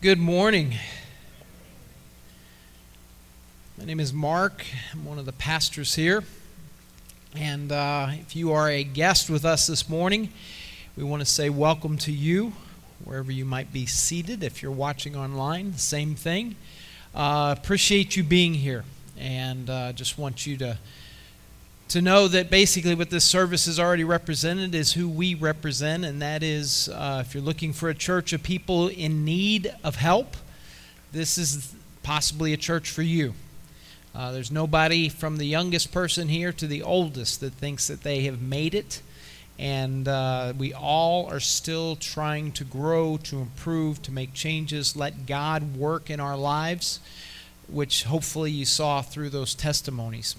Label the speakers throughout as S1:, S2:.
S1: Good morning. My name is Mark. I'm one of the pastors here. And if you are a guest with us this morning, we want to say welcome to you, wherever you might be seated. If you're watching online, the same thing. Appreciate you being here. And just want you to know that basically what this service is already represented is who we represent, and that is if you're looking for a church of people in need of help, this is possibly a church for you. There's nobody from the youngest person here to the oldest that thinks that they have made it, and we all are still trying to grow, to improve, to make changes, let God work in our lives, which hopefully you saw through those testimonies.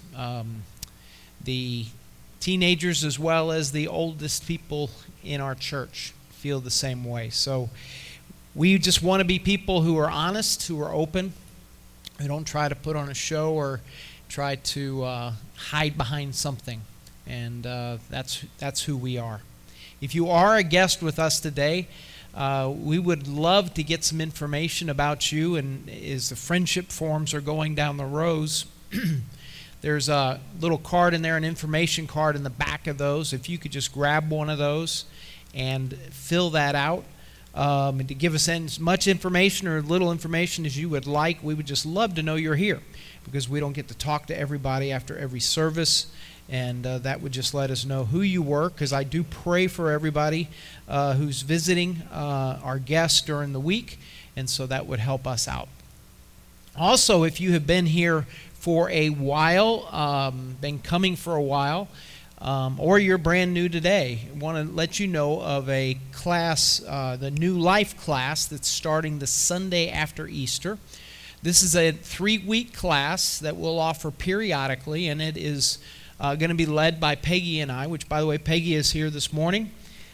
S1: The teenagers as well as the oldest people in our church feel the same way. So we just want to be people who are honest, who are open, who don't try to put on a show or try to hide behind something. And that's who we are. If you are a guest with us today, we would love to get some information about you. And as the friendship forms are going down the rows, there's a little card in there, an information card in the back of those. If you could just grab one of those and fill that out, and to give us as much information or little information as you would like, we would just love to know you're here, because we don't get to talk to everybody after every service, and that would just let us know who you were, because I do pray for everybody who's visiting our guests during the week, and so that would help us out. Also, if you have been here for a while, been coming for a while, or you're brand new today, I want to let you know of a class, the New Life class that's starting the Sunday after Easter. This is a 3-week class that we'll offer periodically, and it is going to be led by Peggy and I, which, by the way, Peggy is here this morning.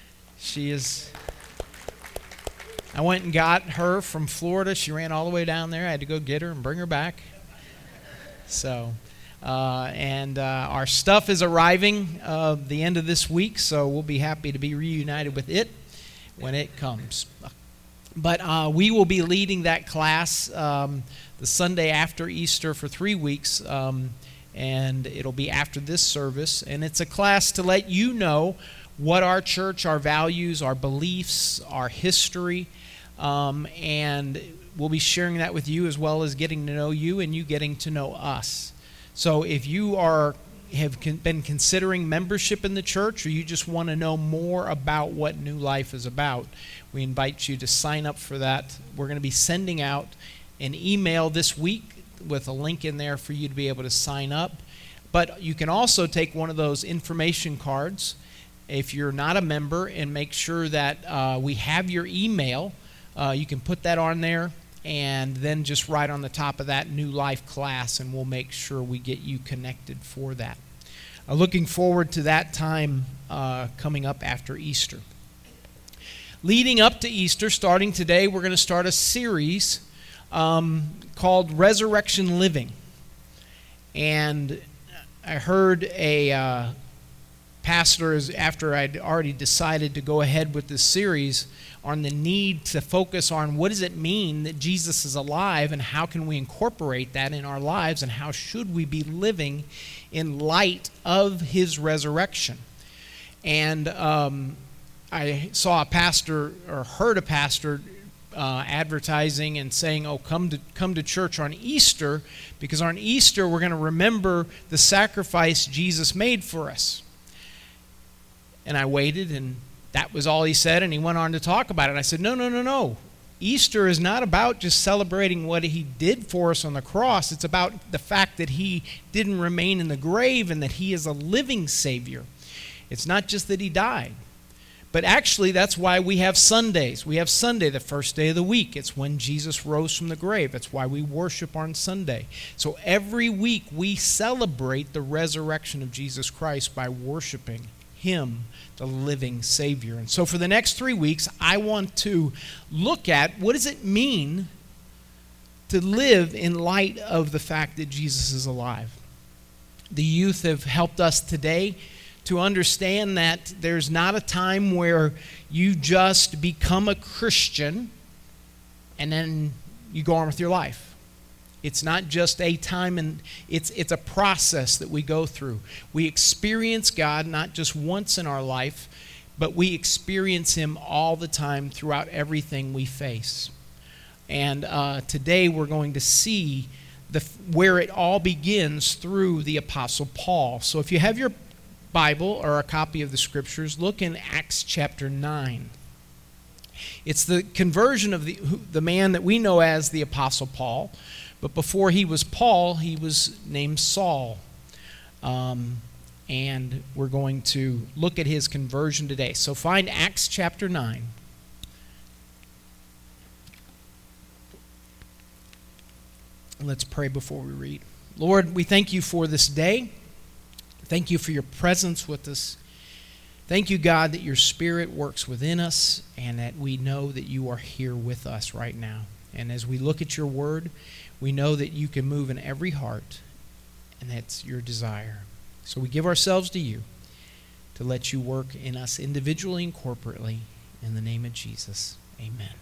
S1: I went and got her from Florida. She ran all the way down there. I had to go get her and bring her back. So, our stuff is arriving the end of this week, so we'll be happy to be reunited with it when it comes. But we will be leading that class the Sunday after Easter for 3 weeks, and it'll be after this service. And it's a class to let you know what our church, our values, our beliefs, our history, and we'll be sharing that with you, as well as getting to know you and you getting to know us. So if you have been considering membership in the church, or you just want to know more about what New Life is about, we invite you to sign up for that. We're going to be sending out an email this week with a link in there for you to be able to sign up. But you can also take one of those information cards if you're not a member, and make sure that we have your email. You can put that on there, and then just write on the top of that New Life class, and we'll make sure we get you connected for that. Looking forward to that time coming up after Easter. Leading up to Easter, starting today, we're going to start a series called Resurrection Living. And I heard a pastor, after I'd already decided to go ahead with this series, on the need to focus on what does it mean that Jesus is alive, and how can we incorporate that in our lives, and how should we be living in light of his resurrection. And I saw a pastor, or heard a pastor advertising and saying, come to church on Easter, because on Easter we're going to remember the sacrifice Jesus made for us. And I waited, and that was all he said, and he went on to talk about it. I said, no. Easter is not about just celebrating what he did for us on the cross. It's about the fact that he didn't remain in the grave, and that he is a living Savior. It's not just that he died. But actually, that's why we have Sundays. We have Sunday, the first day of the week. It's when Jesus rose from the grave. That's why we worship on Sunday. So every week we celebrate the resurrection of Jesus Christ by worshiping him, the living Savior. And so for the next 3 weeks, I want to look at what does it mean to live in light of the fact that Jesus is alive. The youth have helped us today to understand that there's not a time where you just become a Christian and then you go on with your life. It's not just a time, and it's a process that we go through. We experience God not just once in our life, but we experience Him all the time throughout everything we face. And today we're going to see where it all begins through the Apostle Paul. So if you have your Bible or a copy of the Scriptures, look in Acts chapter 9. It's the conversion of the man that we know as the Apostle Paul. But before he was Paul, he was named Saul. And we're going to look at his conversion today. So find Acts chapter 9. Let's pray before we read. Lord, we thank you for this day. Thank you for your presence with us. Thank you, God, that your Spirit works within us and that we know that you are here with us right now. And as we look at your word, we know that you can move in every heart, and that's your desire. So we give ourselves to you to let you work in us individually and corporately. In the name of Jesus, amen.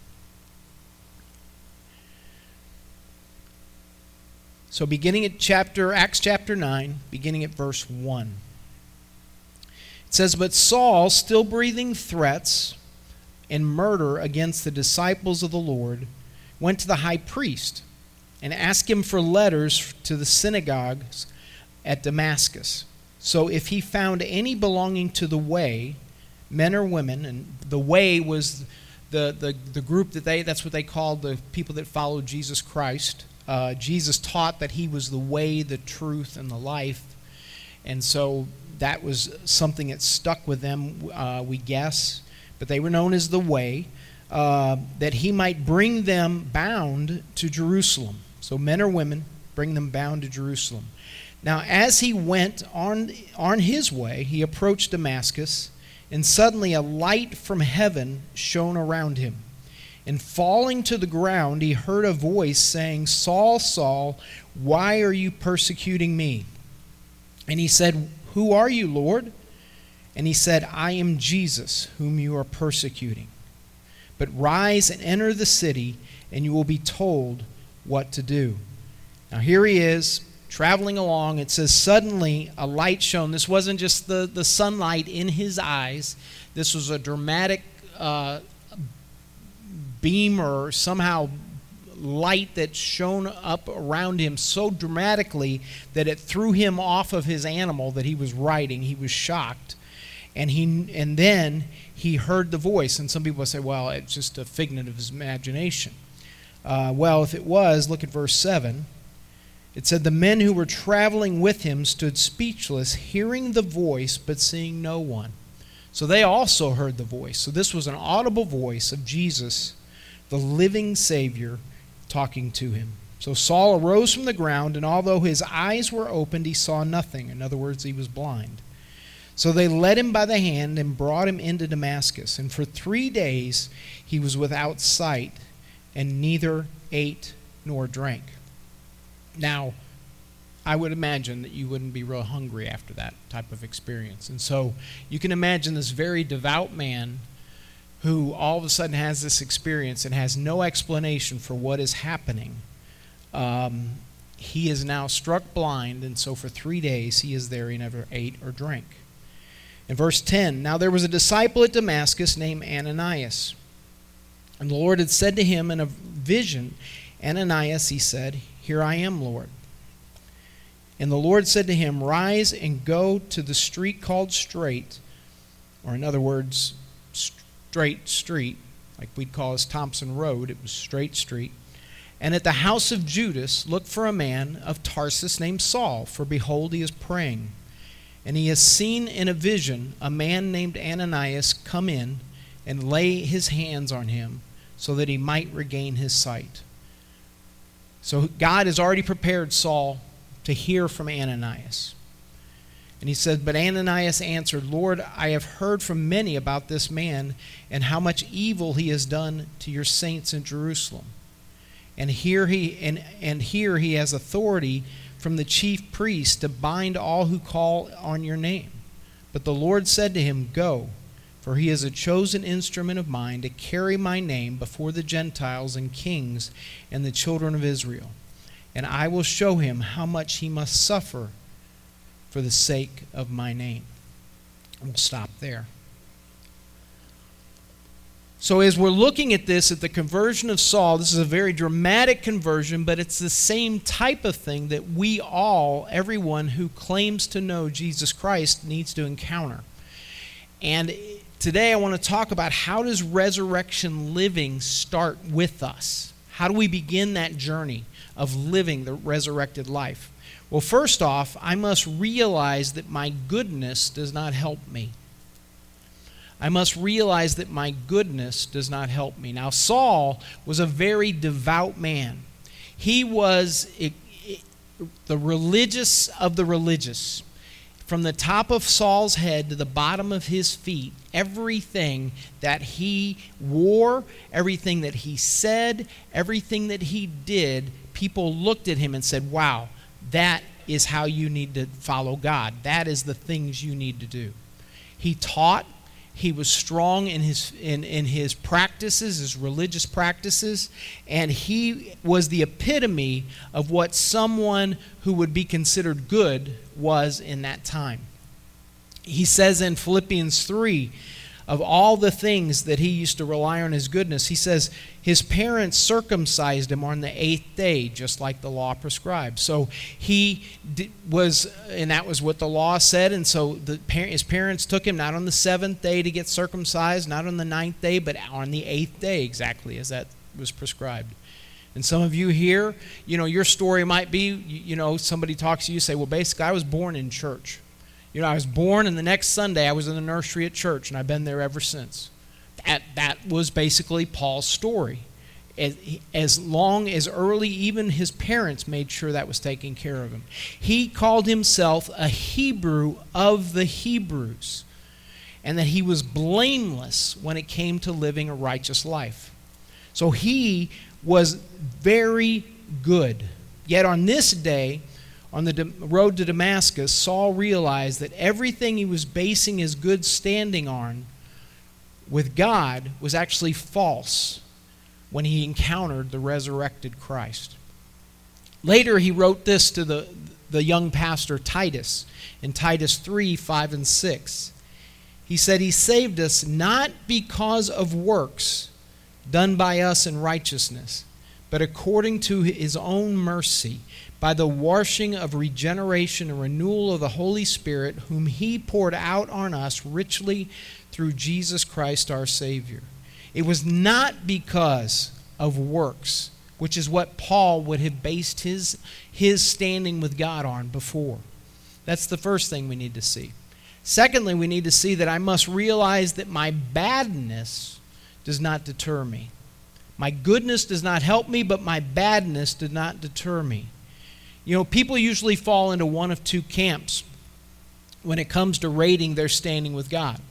S1: So beginning at Acts chapter 9, beginning at verse 1. It says, "But Saul, still breathing threats and murder against the disciples of the Lord, went to the high priest and asked him for letters to the synagogues at Damascus. So if he found any belonging to the way, men or women," and the way was the group that's what they called the people that followed Jesus Christ. Jesus taught that he was the way, the truth, and the life. And so that was something that stuck with them, we guess. But they were known as the way, that he might bring them bound to Jerusalem. So men or women, bring them bound to Jerusalem. Now as he went on his way, he approached Damascus, and suddenly a light from heaven shone around him. And falling to the ground, he heard a voice saying, "Saul, Saul, why are you persecuting me?" And he said, "Who are you, Lord?" And he said, "I am Jesus, whom you are persecuting. But rise and enter the city, and you will be told what to do." Now here he is, traveling along. It says, suddenly a light shone. This wasn't just the sunlight in his eyes. This was a dramatic beam or somehow light that shone up around him so dramatically that it threw him off of his animal that he was riding. He was shocked. And then he heard the voice. And some people say, well, it's just a figment of his imagination. Well, if it was, look at verse 7. It said, "The men who were traveling with him stood speechless, hearing the voice, but seeing no one." So they also heard the voice. So this was an audible voice of Jesus, the living Savior, talking to him. So Saul arose from the ground, and although his eyes were opened, he saw nothing. In other words, he was blind. So they led him by the hand and brought him into Damascus. And for 3 days he was without sight, and neither ate nor drank. Now, I would imagine that you wouldn't be real hungry after that type of experience. And so you can imagine this very devout man who all of a sudden has this experience and has no explanation for what is happening. He is now struck blind, and so for 3 days he is there. He never ate or drank. In verse 10, "Now there was a disciple at Damascus named Ananias. And the Lord had said to him in a vision, 'Ananias,' he said, 'Here I am, Lord.' And the Lord said to him, 'Rise and go to the street called Straight,'" or in other words, Straight Street, like we'd call as Thompson Road. It was Straight Street. "And at the house of Judas, look for a man of Tarsus named Saul, for behold, he is praying. And he has seen in a vision a man named Ananias come in and lay his hands on him so that he might regain his sight." So God has already prepared Saul to hear from Ananias. And he said, "But Ananias answered, 'Lord, I have heard from many about this man and how much evil he has done to your saints in Jerusalem. And here he has authority from the chief priest to bind all who call on your name.' But the Lord said to him, 'Go, For he is a chosen instrument of mine to carry my name before the Gentiles and kings and the children of Israel. And I will show him how much he must suffer for the sake of my name." We'll stop there. So as we're looking at this, at the conversion of Saul, this is a very dramatic conversion, but it's the same type of thing that we all, everyone who claims to know Jesus Christ, needs to encounter. And today I want to talk about, how does resurrection living start with us? How do we begin that journey of living the resurrected life? Well, first off, I must realize that my goodness does not help me. I must realize that my goodness does not help me. Now, Saul was a very devout man. He was the religious of the religious. From the top of Saul's head to the bottom of his feet, everything that he wore, everything that he said, everything that he did, people looked at him and said, "Wow, that is how you need to follow God. That is the things you need to do." He taught. He was strong in his practices, his religious practices, and he was the epitome of what someone who would be considered good was in that time. He says in Philippians 3, of all the things that he used to rely on his goodness, he says his parents circumcised him on the 8th day, just like the law prescribed. So he was, and that was what the law said, and so his parents took him not on the 7th day to get circumcised, not on the 9th day, but on the 8th day, exactly as that was prescribed. And some of you here, your story might be, somebody talks to you, say, "Well, basically, I was born in church. I was born, and the next Sunday I was in the nursery at church, and I've been there ever since." That was basically Paul's story. As long as early, even his parents made sure that was taken care of him. He called himself a Hebrew of the Hebrews, and that he was blameless when it came to living a righteous life. So he was very good. Yet on this day, on the road to Damascus, Saul realized that everything he was basing his good standing on with God was actually false when he encountered the resurrected Christ. Later, he wrote this to the young pastor Titus in Titus 3, 5, and 6. He said, "He saved us not because of works done by us in righteousness, but according to his own mercy, by the washing of regeneration and renewal of the Holy Spirit, whom he poured out on us richly through Jesus Christ our Savior." It was not because of works, which is what Paul would have based his standing with God on before. That's the first thing we need to see. Secondly, we need to see that I must realize that my badness does not deter me. My goodness does not help me, but my badness did not deter me. People usually fall into one of two camps when it comes to rating their standing with God.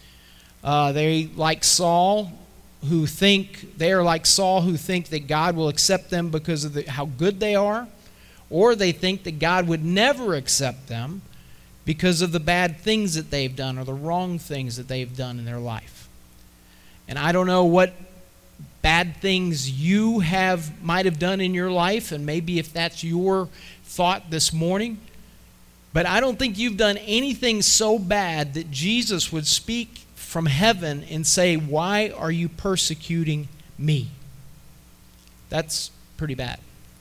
S1: They are like Saul, who think that God will accept them because of how good they are, or they think that God would never accept them because of the bad things that they've done or the wrong things that they've done in their life. And I don't know what bad things you might have done in your life, and maybe if that's your thought this morning, but I don't think you've done anything so bad that Jesus would speak from heaven and say, "Why are you persecuting me?" That's pretty bad.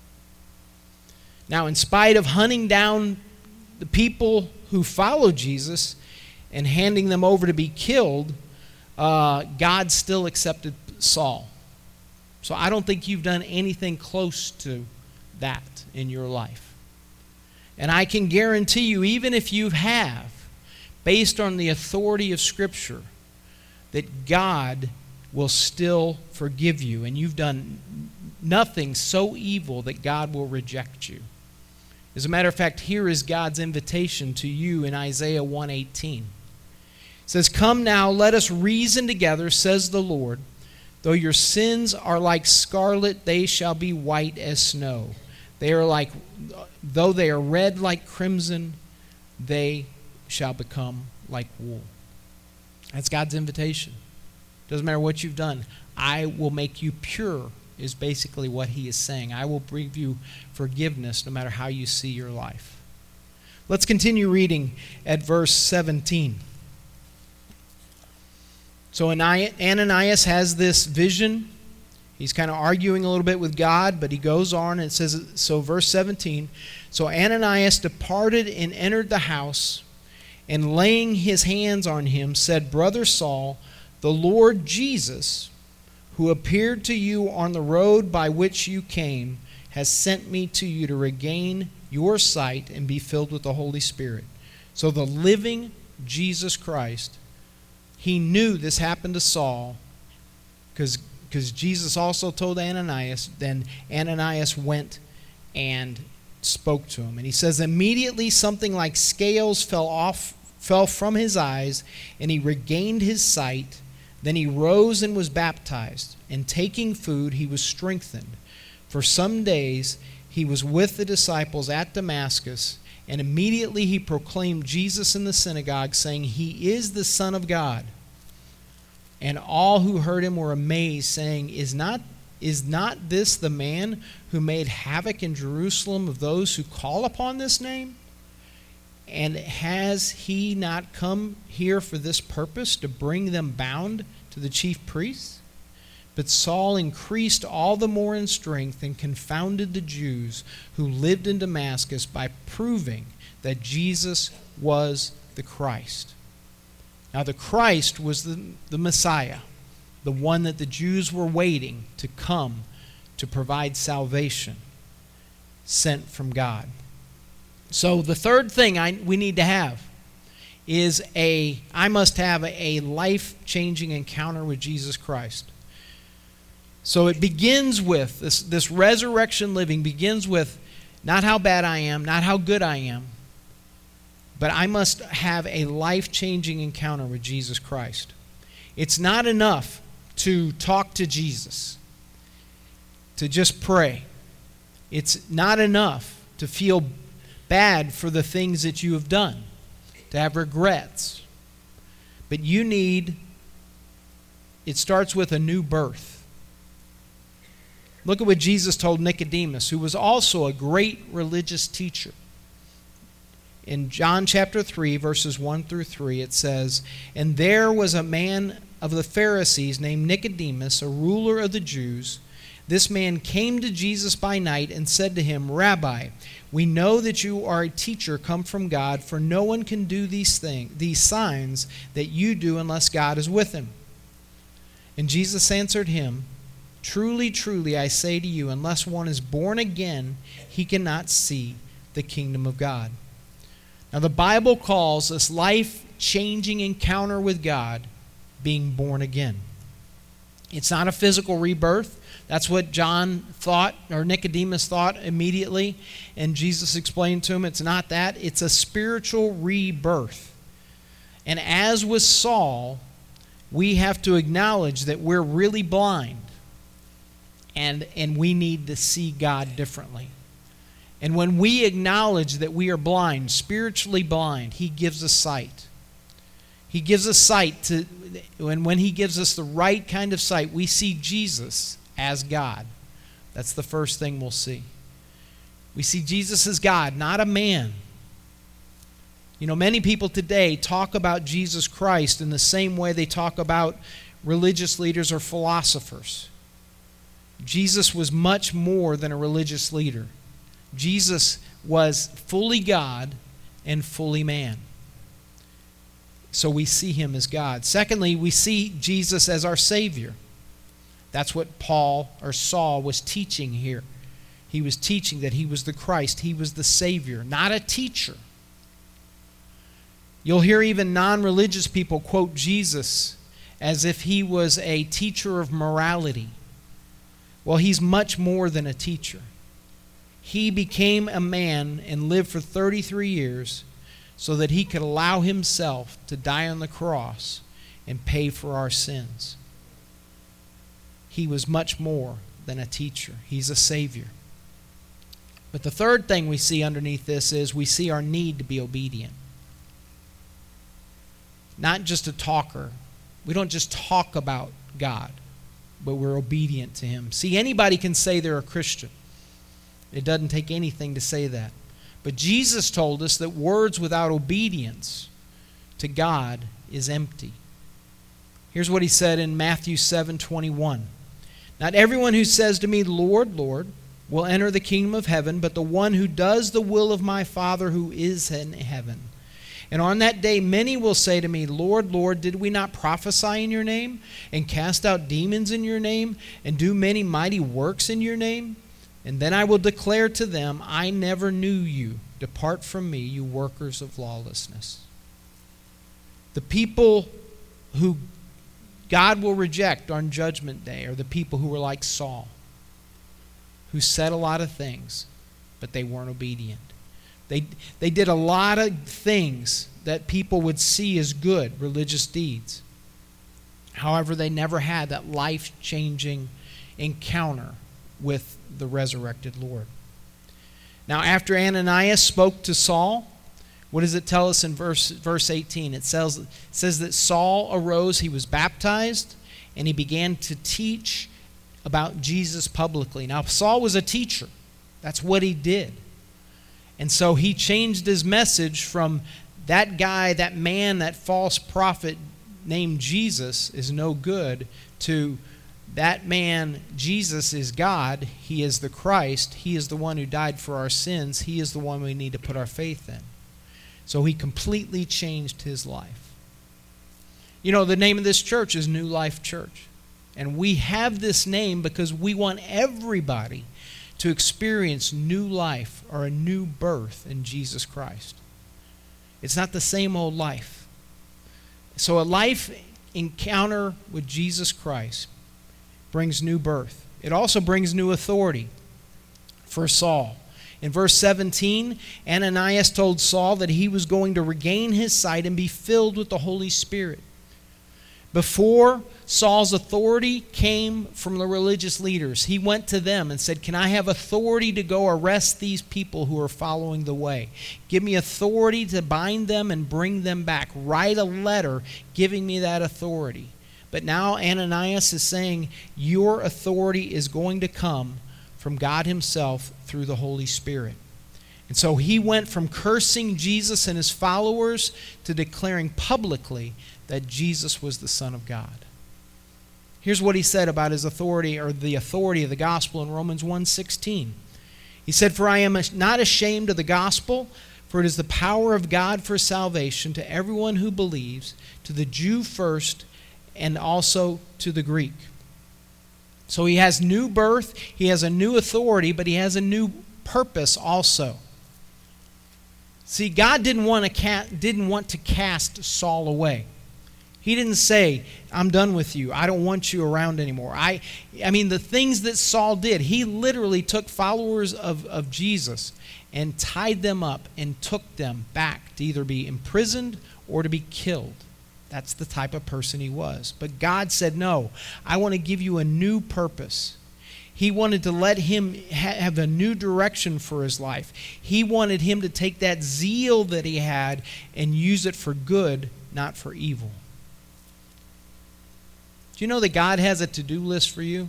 S1: Now, in spite of hunting down the people who follow Jesus and handing them over to be killed, God still accepted Saul. So I don't think you've done anything close to that in your life. And I can guarantee you, even if you have, based on the authority of Scripture, that God will still forgive you, and you've done nothing so evil that God will reject you. As a matter of fact, here is God's invitation to you in Isaiah 1:18. It says, "Come now, let us reason together, says the Lord. Though your sins are like scarlet, they shall be white as snow. Though they are red like crimson, they shall become like wool." That's God's invitation. Doesn't matter what you've done. I will make you pure is basically what he is saying. I will bring you forgiveness no matter how you see your life. Let's continue reading at verse 17. So Ananias has this vision. He's kind of arguing a little bit with God, but he goes on and it says, so verse 17, so Ananias departed and entered the house, and laying his hands on him, said, Brother Saul, the Lord Jesus, who appeared to you on the road by which you came, has sent me to you to regain your sight and be filled with the Holy Spirit. So the living Jesus Christ, he knew this happened to Saul because Jesus also told Ananias. Then Ananias went and spoke to him. And he says, immediately something like scales fell from his eyes, and he regained his sight. Then he rose and was baptized, and taking food he was strengthened. For some days he was with the disciples at Damascus, and immediately he proclaimed Jesus in the synagogue, saying, He is the Son of God. And all who heard him were amazed, saying, Is not this the man who made havoc in Jerusalem of those who call upon this name? And has he not come here for this purpose, to bring them bound to the chief priests? But Saul increased all the more in strength and confounded the Jews who lived in Damascus by proving that Jesus was the Christ. Now the Christ was the Messiah, the one that the Jews were waiting to come to provide salvation, sent from God. So the third thing we need to have is I must have a life-changing encounter with Jesus Christ. So it begins with, this resurrection living begins with not how bad I am, not how good I am, but I must have a life-changing encounter with Jesus Christ. It's not enough to talk to Jesus, to just pray. It's not enough to feel bad for the things that you have done, to have regrets. But it starts with a new birth. Look at what Jesus told Nicodemus, who was also a great religious teacher. In John chapter 3, verses 1 through 3, it says, And there was a man of the Pharisees named Nicodemus, a ruler of the Jews. This man came to Jesus by night and said to him, Rabbi, we know that you are a teacher come from God, for no one can do these signs that you do unless God is with him. And Jesus answered him, Truly, truly, I say to you, unless one is born again, he cannot see the kingdom of God. Now, the Bible calls this life-changing encounter with God being born again. It's not a physical rebirth. That's what John thought, or Nicodemus thought immediately. And Jesus explained to him, it's not that. It's a spiritual rebirth. And as with Saul, we have to acknowledge that we're really blind. And we need to see God differently. And when we acknowledge that we are blind, spiritually blind, he gives us sight. He gives us sight when he gives us the right kind of sight, we see Jesus as God. That's the first thing we'll see. We see Jesus as God, not a man. You know, many people today talk about Jesus Christ in the same way they talk about religious leaders or philosophers. Jesus was much more than a religious leader. Jesus was fully God and fully man. So we see him as God. Secondly, we see Jesus as our Savior. That's what Saul was teaching here. He was teaching that he was the Christ. He was the Savior, not a teacher. You'll hear even non-religious people quote Jesus as if he was a teacher of morality. Well, he's much more than a teacher. He became a man and lived for 33 years so that he could allow himself to die on the cross and pay for our sins. He was much more than a teacher. He's a Savior. But the third thing we see underneath this is we see our need to be obedient. Not just a talker, We don't just talk about God, but we're obedient to Him. See, anybody can say they're a Christian. It doesn't take anything to say that. But Jesus told us that words without obedience to God is empty. Here's what He said in Matthew 7:21. Not everyone who says to me, Lord, Lord, will enter the kingdom of heaven, but the one who does the will of my Father who is in heaven. And on that day many will say to me, Lord, Lord, did we not prophesy in your name, and cast out demons in your name, and do many mighty works in your name? And then I will declare to them, I never knew you. Depart from me, you workers of lawlessness. The people who God will reject on Judgment Day are the people who were like Saul, who said a lot of things, but they weren't obedient. They did a lot of things that people would see as good, religious deeds. However, they never had that life-changing encounter with the resurrected Lord. Now, after Ananias spoke to Saul, what does it tell us in verse 18? It says that Saul arose, he was baptized, and he began to teach about Jesus publicly. Now, Saul was a teacher. That's what he did. And so he changed his message from that guy, that man, that false prophet named Jesus is no good, to that man, Jesus is God. He is the Christ. He is the one who died for our sins. He is the one we need to put our faith in. So he completely changed his life. You know, the name of this church is New Life Church. And we have this name because we want everybody to experience new life or a new birth in Jesus Christ. It's not the same old life. So a life encounter with Jesus Christ brings new birth. It also brings new authority for Saul. In verse 17, Ananias told Saul that he was going to regain his sight and be filled with the Holy Spirit. Before, Saul's authority came from the religious leaders. He went to them and said, can I have authority to go arrest these people who are following the way? Give me authority to bind them and bring them back. Write a letter giving me that authority. But now Ananias is saying, your authority is going to come from God Himself through the Holy Spirit. And so he went from cursing Jesus and His followers to declaring publicly that Jesus was the Son of God. Here's what he said about his authority, or the authority of the gospel, in Romans 1:16. He said, for I am not ashamed of the gospel, for it is the power of God for salvation to everyone who believes, to the Jew first, and also to the Greek. So he has new birth, he has a new authority, but he has a new purpose also. See, God didn't want to cast Saul away. He didn't say, I'm done with you. I don't want you around anymore. I mean, the things that Saul did, he literally took followers of Jesus and tied them up and took them back to either be imprisoned or to be killed. That's the type of person he was. But God said, no, I want to give you a new purpose. He wanted to let him have a new direction for his life. He wanted him to take that zeal that he had and use it for good, not for evil. Do you know that God has a to-do list for you?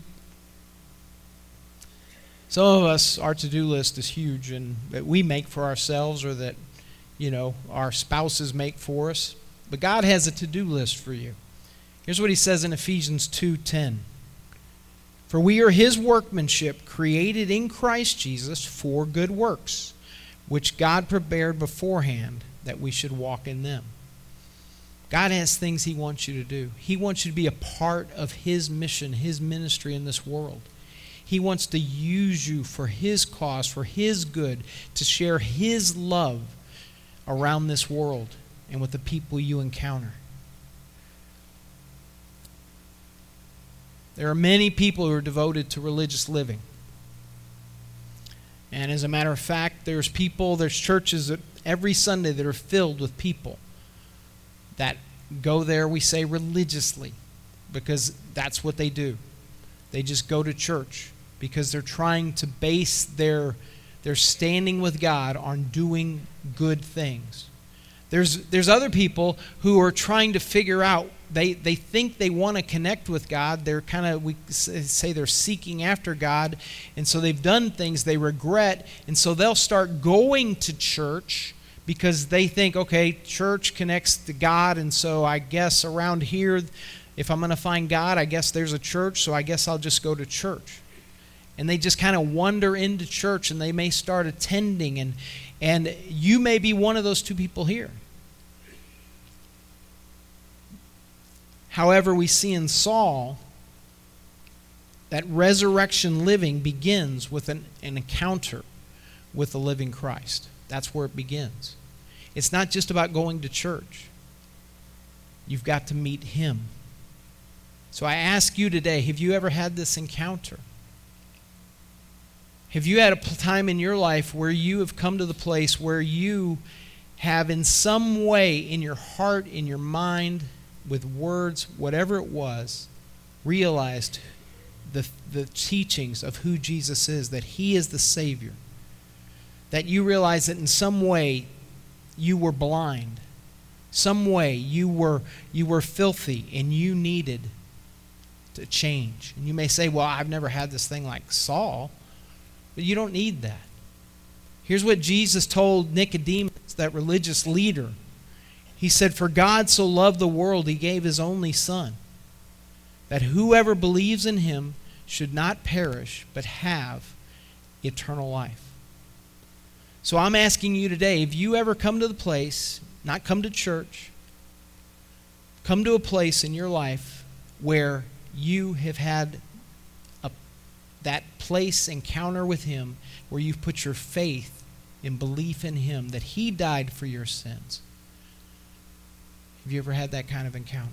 S1: Some of us, our to-do list is huge, and that we make for ourselves, or that, our spouses make for us. But God has a to-do list for you. Here's what He says in Ephesians 2:10. For we are His workmanship, created in Christ Jesus for good works, which God prepared beforehand that we should walk in them. God has things He wants you to do. He wants you to be a part of His mission, His ministry in this world. He wants to use you for His cause, for His good, to share His love around this world and with the people you encounter. There are many people who are devoted to religious living. And as a matter of fact, there's churches that every Sunday that are filled with people that go there, we say, religiously, because that's what they do. They just go to church because they're trying to base their standing with God on doing good things. There's other people who are trying to figure out they think they want to connect with God. They're kind of, we say they're seeking after God, and so they've done things they regret, and so they'll start going to church because they think, okay, church connects to God, and so I guess around here, if I'm going to find God, I guess there's a church, so I guess I'll just go to church. And they just kind of wander into church, and they may start attending, and you may be one of those two people here. However, we see in Saul that resurrection living begins with an encounter with the living Christ. That's where it begins. It's not just about going to church. You've got to meet Him. So I ask you today, have you ever had this encounter? Have you had a time in your life where you have come to the place where you have in some way in your heart, in your mind, with words, whatever it was, realized the teachings of who Jesus is, that He is the Savior, that you realize that in some way you were blind, some way you were filthy, and you needed to change. And you may say, well, I've never had this thing like Saul, but you don't need that. Here's what Jesus told Nicodemus, that religious leader. He said, for God so loved the world, He gave His only Son, that whoever believes in Him should not perish, but have eternal life. So I'm asking you today, if you ever come to the place, not come to church, come to a place in your life where you have had that place encounter with Him, where you've put your faith and belief in Him, that He died for your sins. Have you ever had that kind of encounter?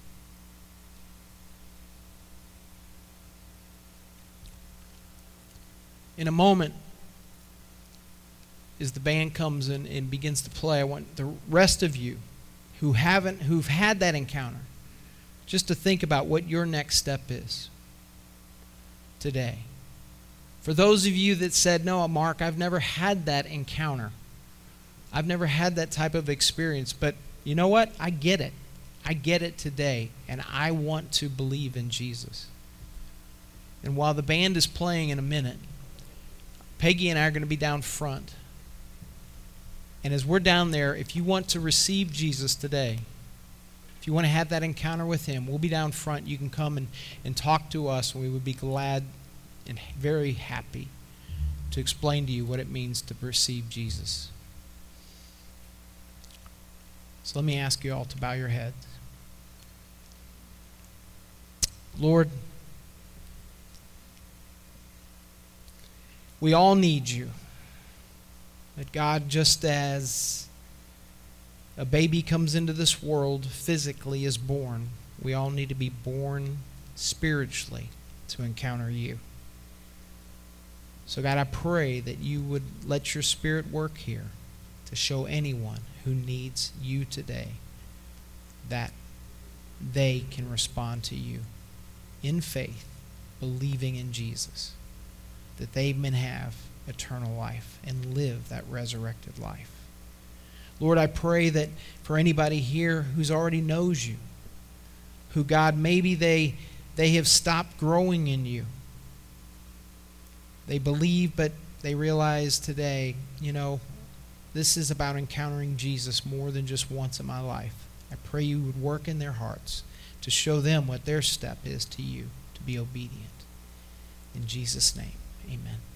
S1: In a moment, as the band comes in and begins to play, I want the rest of you who've had that encounter, just to think about what your next step is today. For those of you that said, no, Mark, I've never had that encounter. I've never had that type of experience, but you know what? I get it. I get it today, and I want to believe in Jesus. And while the band is playing in a minute, Peggy and I are going to be down front. And as we're down there, if you want to receive Jesus today, if you want to have that encounter with Him, we'll be down front. You can come and talk to us, and we would be glad and very happy to explain to you what it means to receive Jesus. So let me ask you all to bow your heads. Lord, we all need You. That God, just as a baby comes into this world, physically is born, we all need to be born spiritually to encounter You. So God, I pray that You would let Your Spirit work here to show anyone who needs You today that they can respond to You in faith, believing in Jesus, that they may have eternal life and live that resurrected life. Lord, I pray that for anybody here who's already knows You, who, God, maybe they have stopped growing in You. They believe, but they realize today, this is about encountering Jesus more than just once in my life. I pray You would work in their hearts to show them what their step is to You, to be obedient. In Jesus' name, amen.